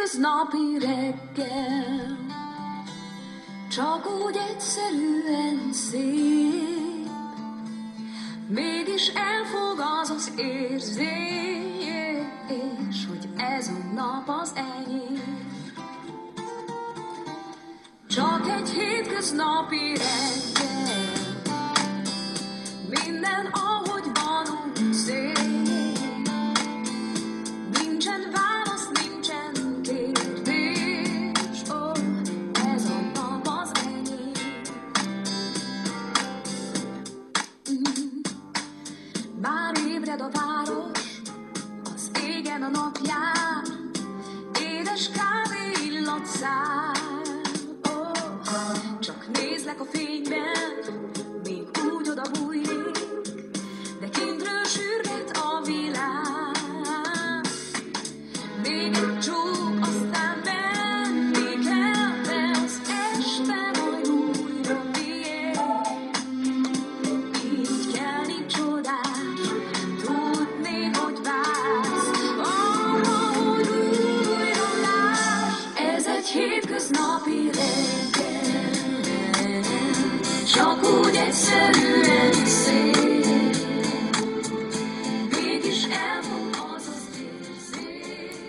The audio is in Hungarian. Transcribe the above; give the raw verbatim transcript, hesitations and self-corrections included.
hétköznapi reggel, csak úgy egyszerűen szép, mégis elfog az az érzés, hogy ez a nap az enyém. Csak egy hétköznapi reggel, minden ahogy van, úgy szép. Nincsen válasz, nincsen kérdés, ó, ez a nap az enyém. Mm. Bár ébred a város, az égen a nap jár, édes kávé illat szár. Csak nézlek a fényben, még úgy oda bújnék, de kintről sürget a világ. Még egy csók, aztán menni kell, de az este majd újra tiéd. Így kell, nincs csodás, tudni, hogy vársz arra, hogy újra láss. Ez egy hétköznapi reggel, csak úgy egyszerűen